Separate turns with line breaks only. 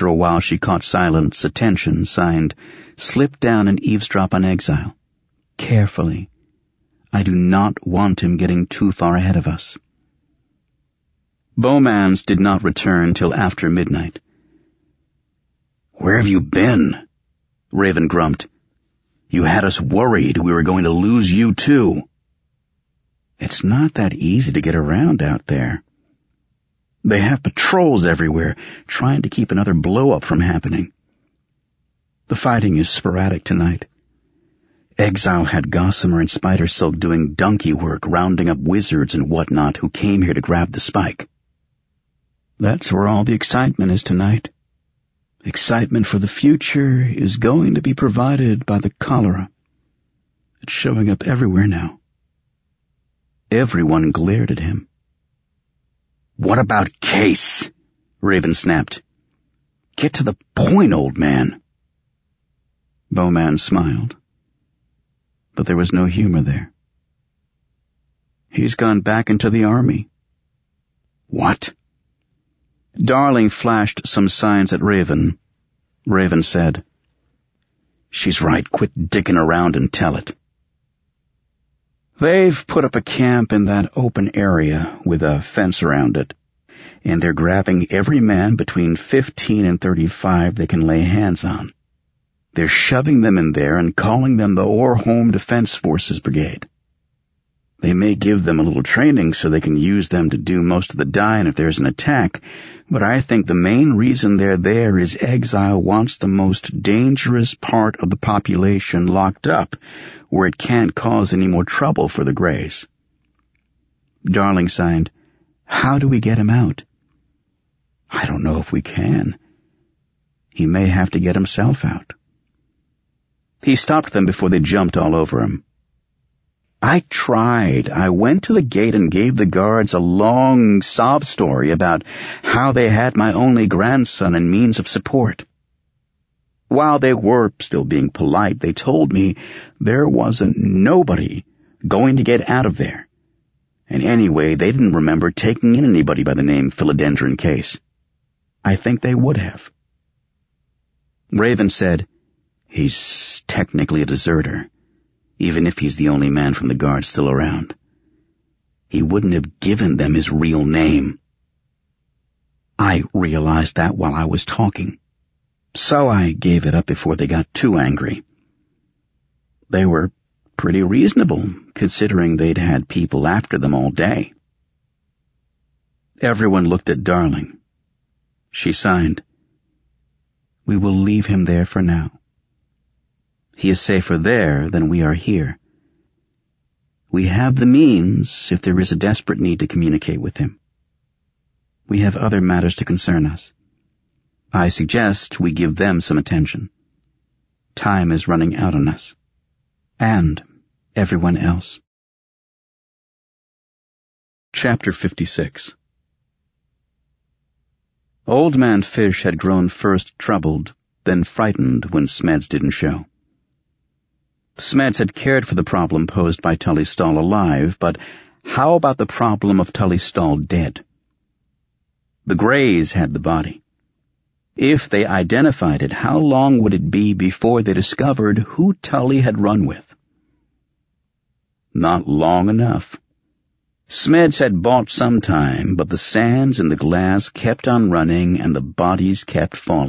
after a while she caught Silent's attention, signed, "Slip down and eavesdrop on Exile. Carefully. I do not want him getting too far ahead of us." Bowmans did not return till after midnight. "Where have you been?" Raven grumped. "You had us worried we were going to lose you too." "It's not that easy to get around out there. They have patrols everywhere, trying to keep another blow-up from happening. The fighting is sporadic tonight. Exile had Gossamer and Spider Silk doing donkey work, rounding up wizards and whatnot who came here to grab the spike. That's where all the excitement is tonight. Excitement for the future is going to be provided by the cholera. It's showing up everywhere now." Everyone glared at him. "What about Case?" Raven snapped. "Get to the point, old man." Bowman smiled, but there was no humor there. "He's gone back into the army." "What?" Darling flashed some signs at Raven. Raven said, "She's right. Quit dicking around and tell it." "They've put up a camp in that open area with a fence around it, and they're grabbing every man between 15 and 35 they can lay hands on. They're shoving them in there and calling them the Orholm Defense Forces Brigade. They may give them a little training so they can use them to do most of the dying if there's an attack, but I think the main reason they're there is Exile wants the most dangerous part of the population locked up, where it can't cause any more trouble for the Greys." Darling signed, "How do we get him out?" "I don't know if we can. He may have to get himself out." He stopped them before they jumped all over him. "I tried. I went to the gate and gave the guards a long sob story about how they had my only grandson and means of support. While they were still being polite, they told me there wasn't nobody going to get out of there. And anyway, they didn't remember taking in anybody by the name Philodendron Case. I think they would have." Raven said, "He's technically a deserter, even if he's the only man from the guard still around. He wouldn't have given them his real name." "I realized that while I was talking, so I gave it up before they got too angry. They were pretty reasonable, considering they'd had people after them all day." Everyone looked at Darling. She signed, "We will leave him there for now. He is safer there than we are here. We have the means if there is a desperate need to communicate with him. We have other matters to concern us. I suggest we give them some attention. Time is running out on us. And everyone else." Chapter 56. Old Man Fish had grown first troubled, then frightened when Smeds didn't show. Smeds had cared for the problem posed by Tully Stahl alive, but how about the problem of Tully Stahl dead? The Greys had the body. If they identified it, how long would it be before they discovered who Tully had run with? Not long enough. Smeds had bought some time, but the sands and the glass kept on running and the bodies kept falling.